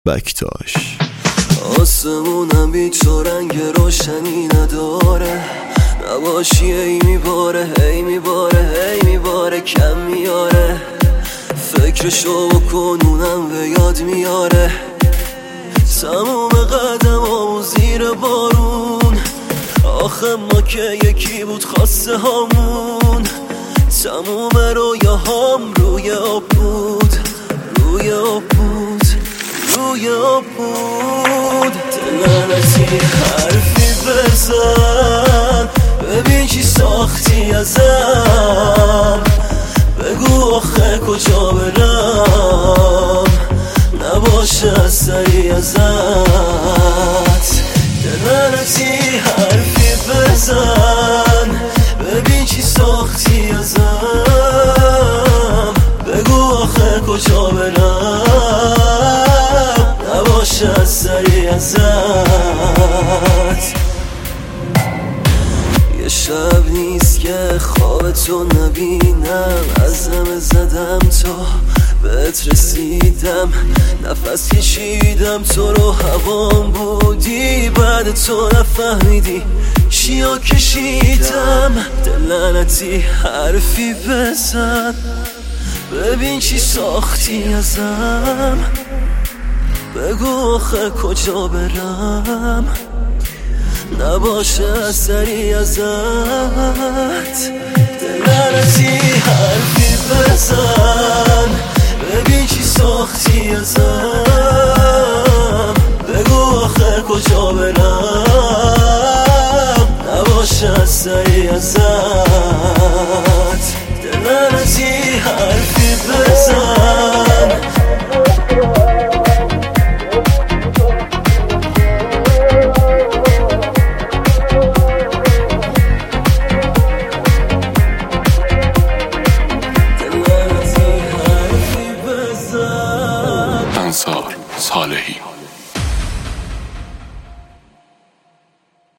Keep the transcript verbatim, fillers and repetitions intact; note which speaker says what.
Speaker 1: بکتاش.
Speaker 2: آسمونم بیچ و رنگ روشنی نداره، نباشی ای میباره ای میباره ای میباره کم میاره، فکرشو بکن اونم به یاد میاره. تموم قدم و زیر بارون، آخه ما که یکی بود خواسته هامون. تموم رویاهام روی آب بود، روی آب بود، روی آب بود. دلنتی حرفی بزن، ببین چی ساختی ازم. بگو آخه کجا برم، نباشه اثری ازت. دلنتی حرفی بزن، ببین چی ساختی ازم. بگو آخه کجا برم، نباشه اثری ازت. یه شب نیست که خواب تو نبینم، عزم زدم تا بهت رسیدم. نفس کشیدم تو رو هوام بودی، بعد تو نفهمیدی چیا کشیدم. دلنتی حرفی بزن، ببین چی ساختی ازم. بگو آخه کجا برم، نباشه اثری ازت. دلنتی حرفی بزن، ببین چی ساختی ازم. بگو آخه کجا برم، نباشه اثری ازت. دلنتی حرفی بزن.
Speaker 3: انصار صالحی.